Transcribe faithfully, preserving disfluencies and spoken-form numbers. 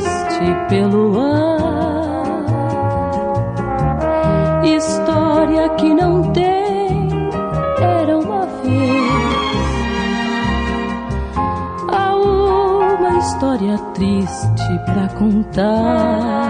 pelo ar, história que não tem. Era uma vez há uma história triste pra contar.